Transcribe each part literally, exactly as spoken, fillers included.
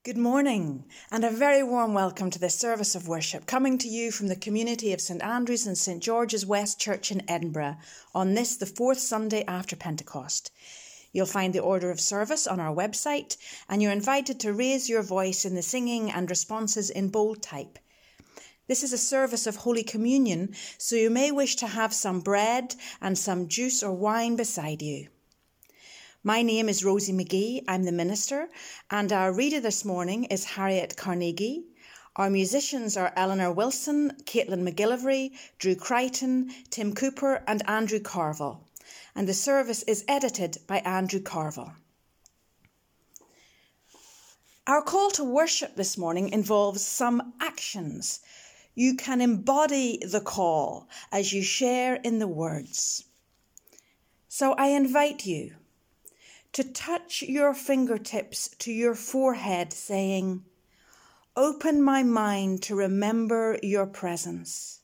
Good morning and a very warm welcome to this service of worship coming to you from the community of St Andrew's and St George's West Church in Edinburgh on this, the fourth Sunday after Pentecost. You'll find the order of service on our website and you're invited to raise your voice in the singing and responses in bold type. This is a service of Holy Communion, so you may wish to have some bread and some juice or wine beside you. My name is Rosie McGee, I'm the minister, and our reader this morning is Harriet Carnegie. Our musicians are Eleanor Wilson, Caitlin McGillivray, Drew Crichton, Tim Cooper and Andrew Carville. And the service is edited by Andrew Carville. Our call to worship this morning involves some actions. You can embody the call as you share in the words. So I invite you to touch your fingertips to your forehead, saying, "Open my mind to remember your presence."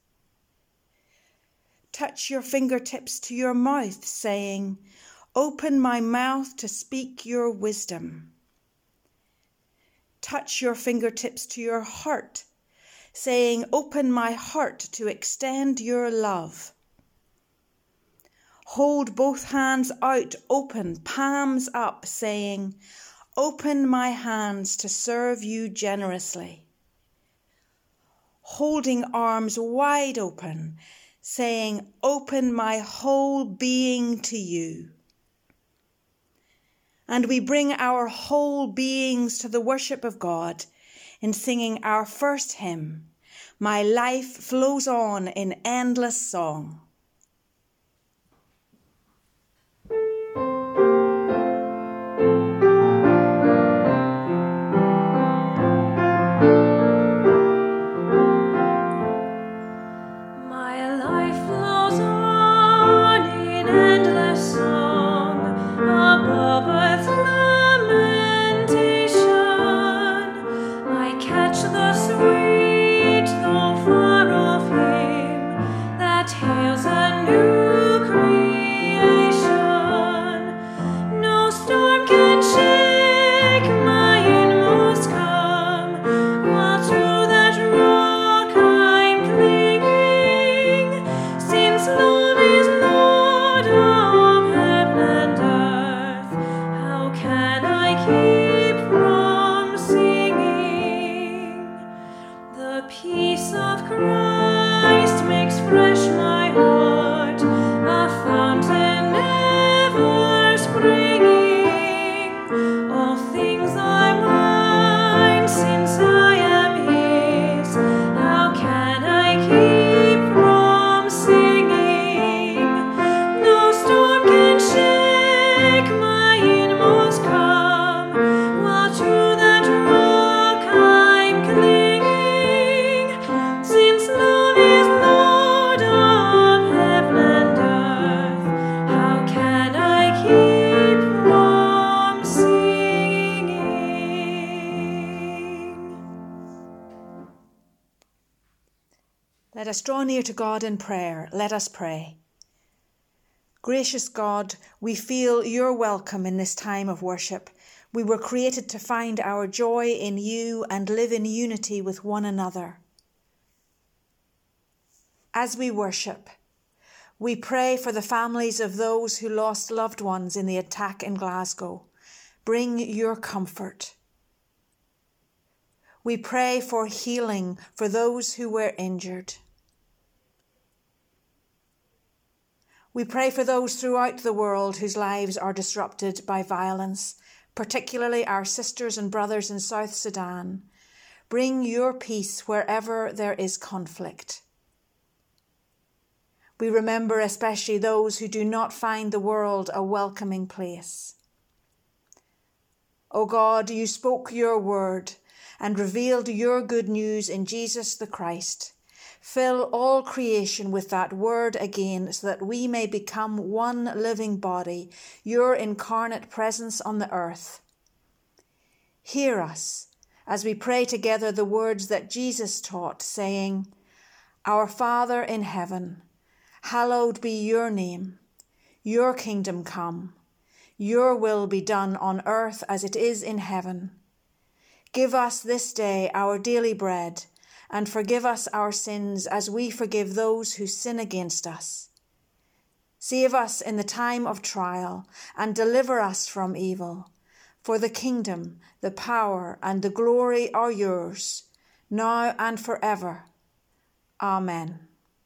Touch your fingertips to your mouth, saying, "Open my mouth to speak your wisdom." Touch your fingertips to your heart, saying, "Open my heart to extend your love." Hold both hands out open, palms up, saying, "Open my hands to serve you generously." Holding arms wide open, saying, "Open my whole being to you." And we bring our whole beings to the worship of God in singing our first hymn, "My Life Flows On in Endless Song." Let us draw near to God in prayer. Let us pray. Gracious God, we feel your welcome in this time of worship. We were created to find our joy in you and live in unity with one another. As we worship, we pray for the families of those who lost loved ones in the attack in Glasgow. Bring your comfort. We pray for healing for those who were injured. We pray for those throughout the world whose lives are disrupted by violence, particularly our sisters and brothers in South Sudan. Bring your peace wherever there is conflict. We remember especially those who do not find the world a welcoming place. O God, you spoke your word and revealed your good news in Jesus the Christ. Fill all creation with that word again so that we may become one living body, your incarnate presence on the earth. Hear us as we pray together the words that Jesus taught, saying, "Our Father in heaven, hallowed be your name. Your kingdom come. Your will be done on earth as it is in heaven. Give us this day our daily bread, and forgive us our sins as we forgive those who sin against us. Save us in the time of trial, and deliver us from evil. For the kingdom, the power, and the glory are yours, now and forever. Amen.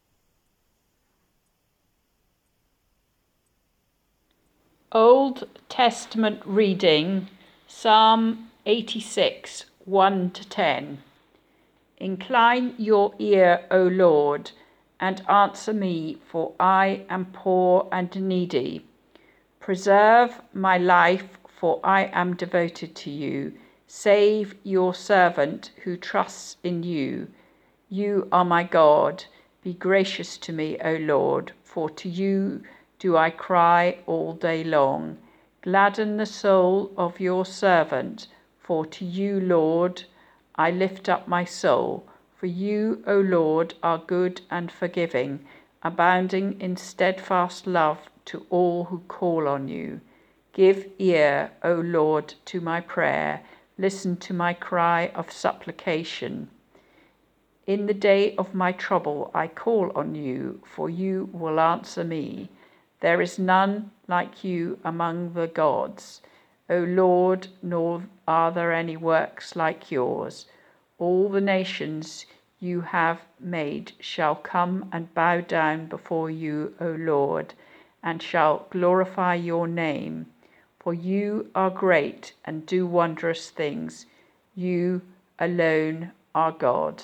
Old Testament reading, Psalm eighty-six, one to ten. Incline your ear, O Lord, and answer me, for I am poor and needy. Preserve my life, for I am devoted to you. Save your servant who trusts in you. You are my God. Be gracious to me, O Lord, for to you do I cry all day long. Gladden the soul of your servant, for to you, Lord, I lift up my soul. For you, O Lord, are good and forgiving, abounding in steadfast love to all who call on you. Give ear, O Lord, to my prayer. Listen to my cry of supplication. In the day of my trouble I call on you, for you will answer me. There is none like you among the gods, O Lord, nor are there any works like yours. All the nations you have made shall come and bow down before you, O Lord, and shall glorify your name. For you are great and do wondrous things. You alone are God.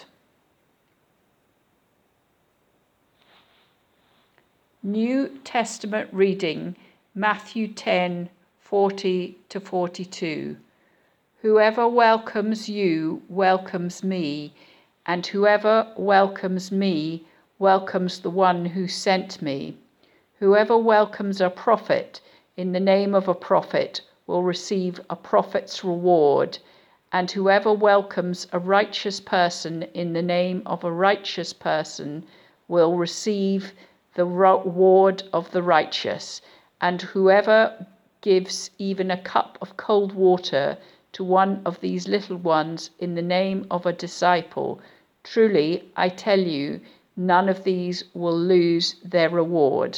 New Testament reading, Matthew ten, forty to forty-two. Whoever welcomes you welcomes me, and whoever welcomes me welcomes the one who sent me. Whoever welcomes a prophet in the name of a prophet will receive a prophet's reward, and whoever welcomes a righteous person in the name of a righteous person will receive the reward of the righteous. And whoever gives even a cup of cold water to one of these little ones in the name of a disciple, truly I tell you, none of these will lose their reward.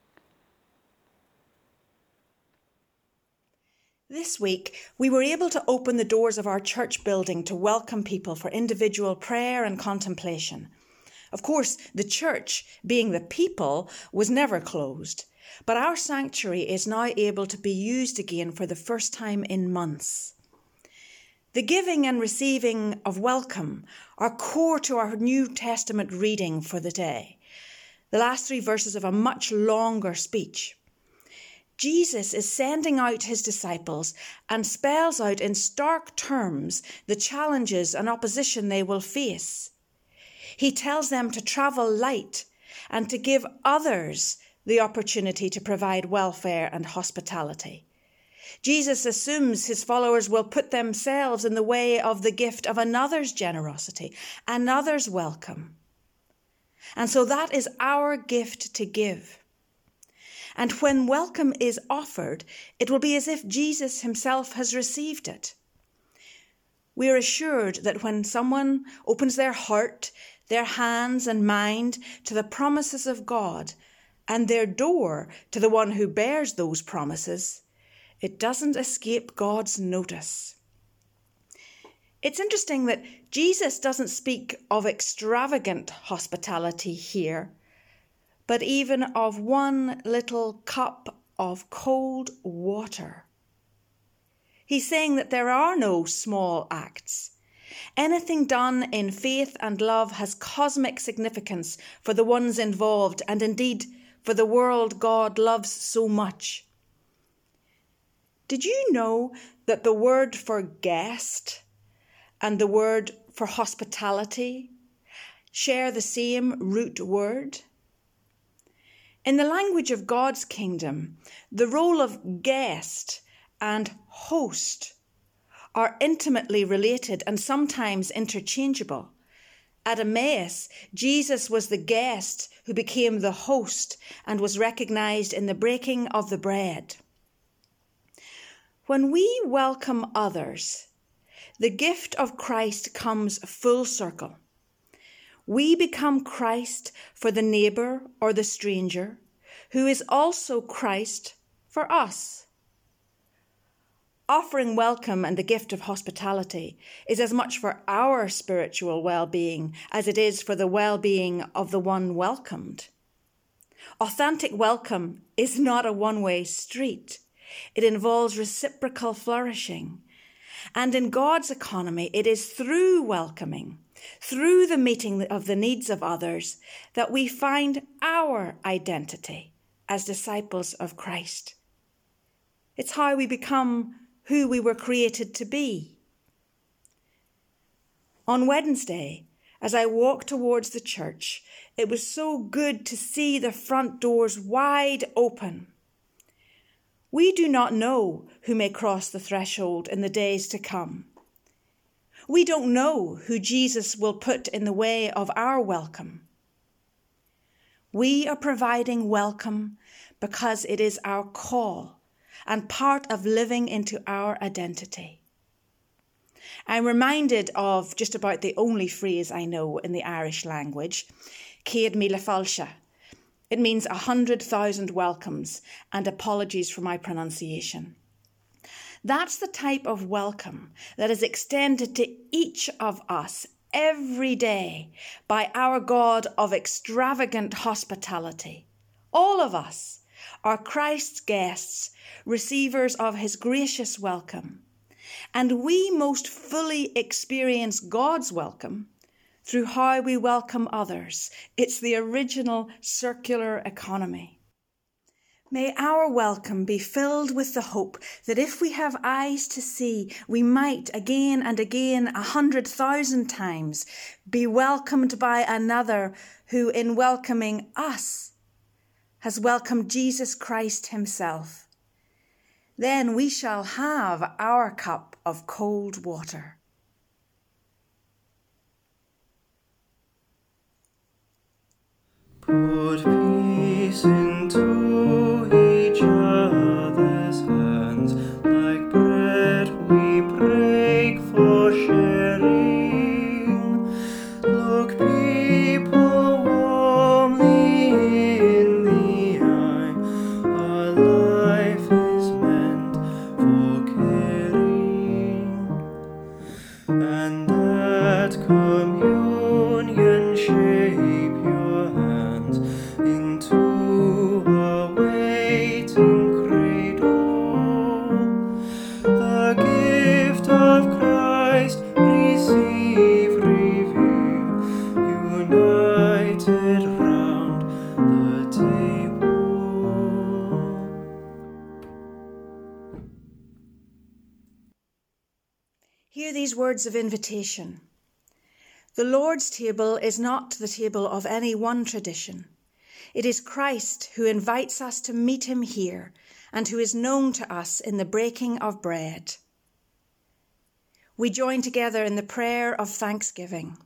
This week, we were able to open the doors of our church building to welcome people for individual prayer and contemplation. Of course, the church, being the people, was never closed, but our sanctuary is now able to be used again for the first time in months. The giving and receiving of welcome are core to our New Testament reading for the day, the last three verses of a much longer speech. Jesus is sending out his disciples and spells out in stark terms the challenges and opposition they will face. He tells them to travel light and to give others the opportunity to provide welfare and hospitality. Jesus assumes his followers will put themselves in the way of the gift of another's generosity, another's welcome. And so that is our gift to give. And when welcome is offered, it will be as if Jesus himself has received it. We are assured that when someone opens their heart, their hands and mind to the promises of God, and their door to the one who bears those promises, it doesn't escape God's notice. It's interesting that Jesus doesn't speak of extravagant hospitality here, but even of one little cup of cold water. He's saying that there are no small acts. Anything done in faith and love has cosmic significance for the ones involved, and indeed for the world God loves so much. Did you know that the word for guest and the word for hospitality share the same root word? In the language of God's kingdom, the role of guest and host are intimately related and sometimes interchangeable. At Emmaus, Jesus was the guest who became the host and was recognized in the breaking of the bread. When we welcome others, the gift of Christ comes full circle. We become Christ for the neighbour or the stranger, who is also Christ for us. Offering welcome and the gift of hospitality is as much for our spiritual well-being as it is for the well-being of the one welcomed. Authentic welcome is not a one-way street. It involves reciprocal flourishing. And in God's economy, it is through welcoming, through the meeting of the needs of others, that we find our identity as disciples of Christ. It's how we become who we were created to be. On Wednesday, as I walked towards the church, it was so good to see the front doors wide open. We do not know who may cross the threshold in the days to come. We don't know who Jesus will put in the way of our welcome. We are providing welcome because it is our call and part of living into our identity. I'm reminded of just about the only phrase I know in the Irish language, Céad Míle Fáilte. It means a hundred thousand welcomes, and apologies for my pronunciation. That's the type of welcome that is extended to each of us every day by our God of extravagant hospitality. All of us are Christ's guests, receivers of his gracious welcome. And we most fully experience God's welcome through how we welcome others. It's the original circular economy. May our welcome be filled with the hope that if we have eyes to see, we might again and again, a hundred thousand times, be welcomed by another who, in welcoming us, has welcomed Jesus Christ himself. Then we shall have our cup of cold water. Put peace into each other's hands, like bread we break for sharing. Look people warmly in the eye, our life is meant for caring. And that communion shape your hands into a waiting cradle. The gift of Christ receive, reveal, united round the table. Hear these words of invitation. The Lord's table is not the table of any one tradition. It is Christ who invites us to meet him here and who is known to us in the breaking of bread. We join together in the prayer of thanksgiving.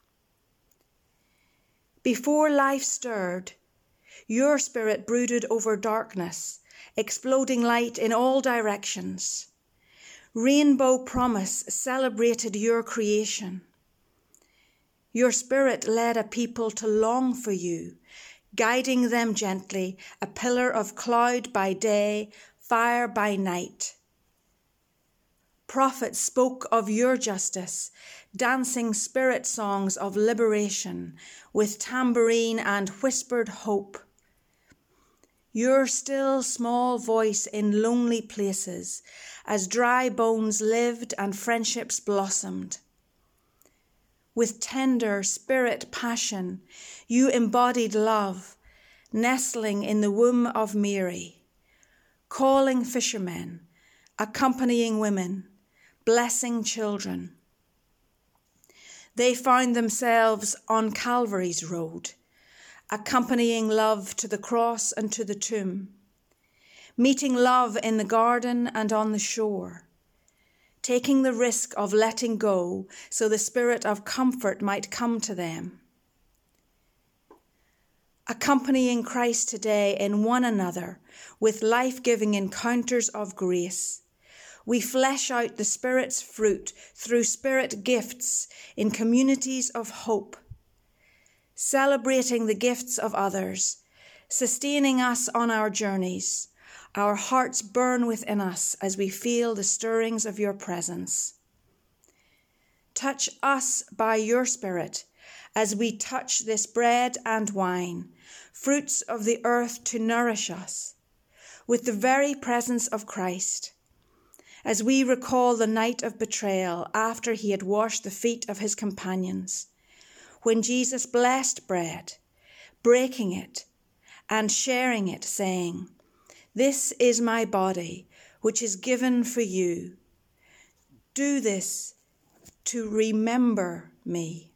Before life stirred, your spirit brooded over darkness, exploding light in all directions. Rainbow promise celebrated your creation. Your spirit led a people to long for you, guiding them gently, a pillar of cloud by day, fire by night. Prophets spoke of your justice, dancing spirit songs of liberation with tambourine and whispered hope. Your still small voice in lonely places, as dry bones lived and friendships blossomed. With tender spirit passion, you embodied love, nestling in the womb of Mary, calling fishermen, accompanying women, blessing children. They found themselves on Calvary's road, accompanying love to the cross and to the tomb, meeting love in the garden and on the shore, taking the risk of letting go so the spirit of comfort might come to them. Accompanying Christ today in one another with life-giving encounters of grace, we flesh out the Spirit's fruit through Spirit gifts in communities of hope, celebrating the gifts of others, sustaining us on our journeys. Our hearts burn within us as we feel the stirrings of your presence. Touch us by your Spirit as we touch this bread and wine, fruits of the earth to nourish us, with the very presence of Christ, as we recall the night of betrayal after he had washed the feet of his companions, when Jesus blessed bread, breaking it and sharing it, saying, "This is my body, which is given for you. Do this to remember me."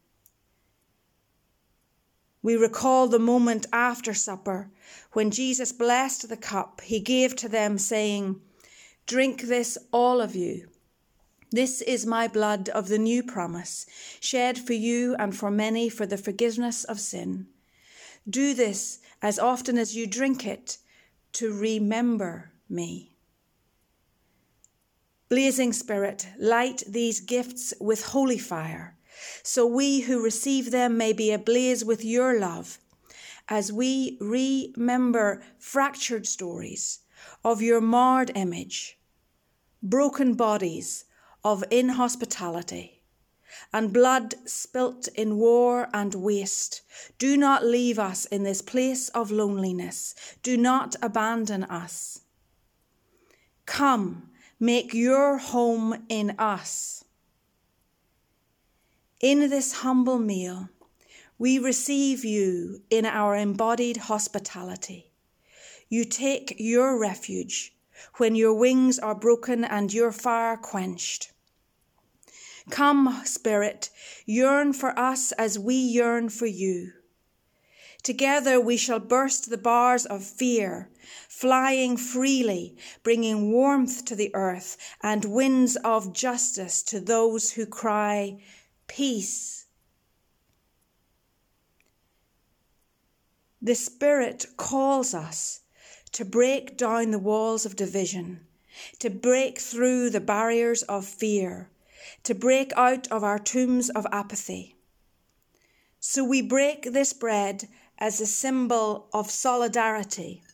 We recall the moment after supper when Jesus blessed the cup he gave to them, saying, "Drink this, all of you. This is my blood of the new promise, shed for you and for many for the forgiveness of sin. Do this as often as you drink it to remember me." Blazing Spirit, light these gifts with holy fire, so we who receive them may be ablaze with your love, as we remember fractured stories of your marred image, broken bodies of inhospitality, and blood spilt in war and waste. Do not leave us in this place of loneliness. Do not abandon us. Come, make your home in us. In this humble meal, we receive you in our embodied hospitality. You take your refuge when your wings are broken and your fire quenched. Come, Spirit, yearn for us as we yearn for you. Together we shall burst the bars of fear, flying freely, bringing warmth to the earth and winds of justice to those who cry, "Peace." The Spirit calls us to break down the walls of division, to break through the barriers of fear, to break out of our tombs of apathy. So we break this bread as a symbol of solidarity.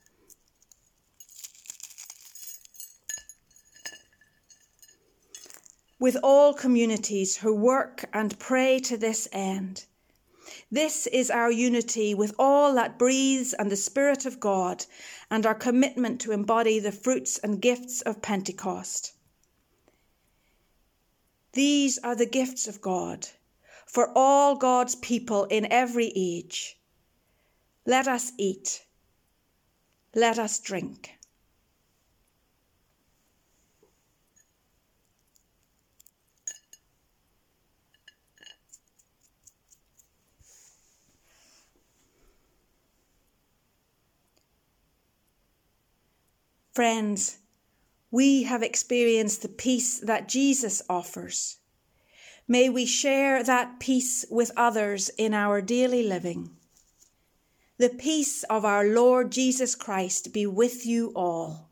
With all communities who work and pray to this end. This is our unity with all that breathes and the Spirit of God, and our commitment to embody the fruits and gifts of Pentecost. These are the gifts of God for all God's people in every age. Let us eat. Let us drink. Friends, we have experienced the peace that Jesus offers. May we share that peace with others in our daily living. The peace of our Lord Jesus Christ be with you all.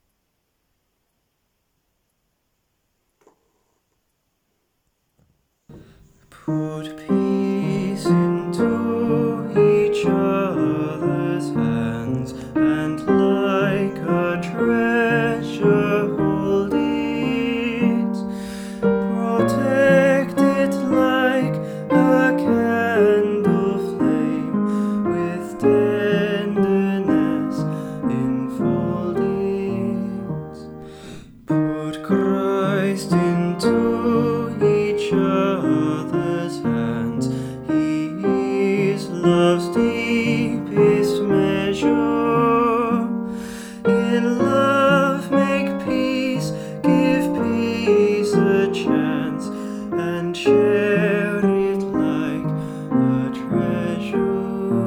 Put peace into each other's hands, and like a treasure hold it. Protect it like a candle flame, with tenderness enfold it. Put Christ into each other's hands, He is love's deepest measure. In love make peace, give peace a chance, and share it like a treasure.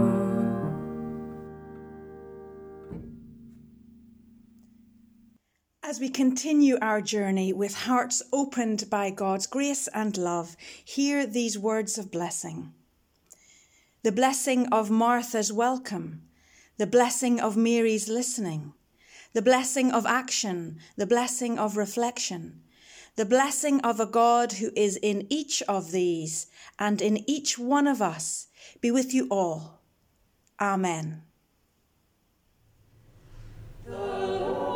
As we continue our journey with hearts opened by God's grace and love, hear these words of blessing. The blessing of Martha's welcome, the blessing of Mary's listening, the blessing of action, the blessing of reflection, the blessing of a God who is in each of these and in each one of us be with you all. Amen. The Lord